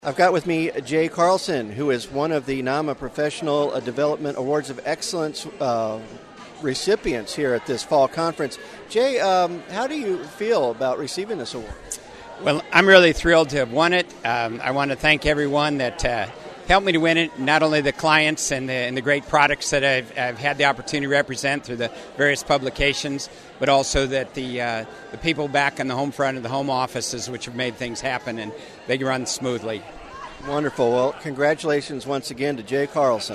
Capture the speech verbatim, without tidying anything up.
I've got with me Jay Carlson, who is one of the N A M A Professional Development Awards of Excellence uh, recipients here at this fall conference. Jay, um, how do you feel about receiving this award? Well, I'm really thrilled to have won it. Um, I want to thank everyone that uh, helped me to win it, not only the clients and the, and the great products that I've, I've had the opportunity to represent through the various publications, but also that the uh, the people back in the home front of the home offices, which have made things happen, and they run smoothly. Wonderful. Well, congratulations once again to Jay Carlson.